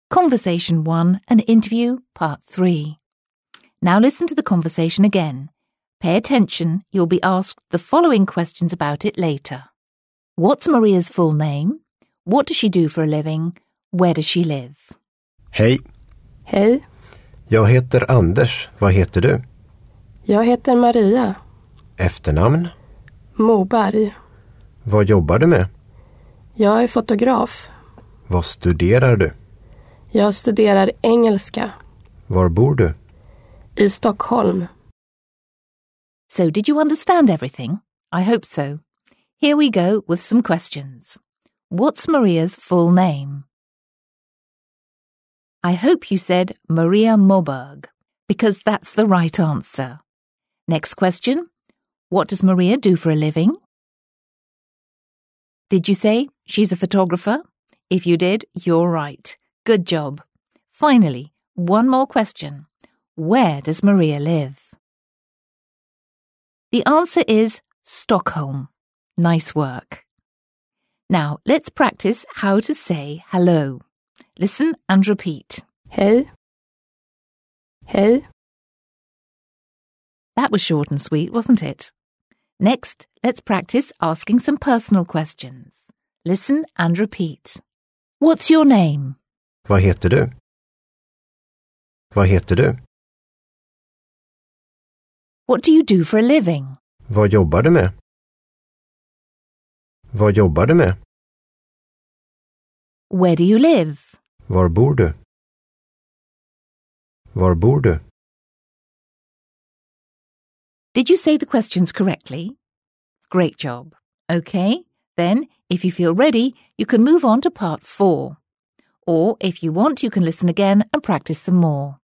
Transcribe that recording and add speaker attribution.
Speaker 1: Conversation 1 and Interview Part 3. Now listen to the conversation again. Pay attention, you'll be asked the following questions about it later. What's Maria's full name? What does she do for a living? Where does she live?
Speaker 2: Hej.
Speaker 3: Hej,
Speaker 2: Jag heter Anders. Vad heter du?
Speaker 3: jag heter Maria
Speaker 2: Efternamn?
Speaker 3: Moberg.
Speaker 2: Vad jobbar du med?
Speaker 3: Jag är fotograf.
Speaker 2: Vad studerar du?
Speaker 3: Jag studerar engelska
Speaker 2: Var bor du?
Speaker 3: i Stockholm.
Speaker 1: So did you understand everything? I hope so. Here we go with some questions. What's Maria's full name? I hope you said Maria Moberg, because that's the right answer. Next question. What does Maria do for a living? Did you say she's a photographer? If you did, you're right. Good job. Finally, one more question. Where does Maria live? The answer is Stockholm. Nice work. Now, let's practice how to say hello. Listen and repeat.
Speaker 3: Hej. Hej.
Speaker 1: That was short and sweet, wasn't it? Next, let's practice asking some personal questions. Listen and repeat. What's your name?
Speaker 2: Vad heter du? Vad heter du?
Speaker 1: What do you do for a living?
Speaker 2: Vad jobbar du med? Vad jobbar du med?
Speaker 1: Where do you live?
Speaker 2: Var bor du? Var bor du?
Speaker 1: Did you say the questions correctly? Great job. Okay, then, if you feel ready, you can move on to part 4. Or, if you want, you can listen again and practice some more.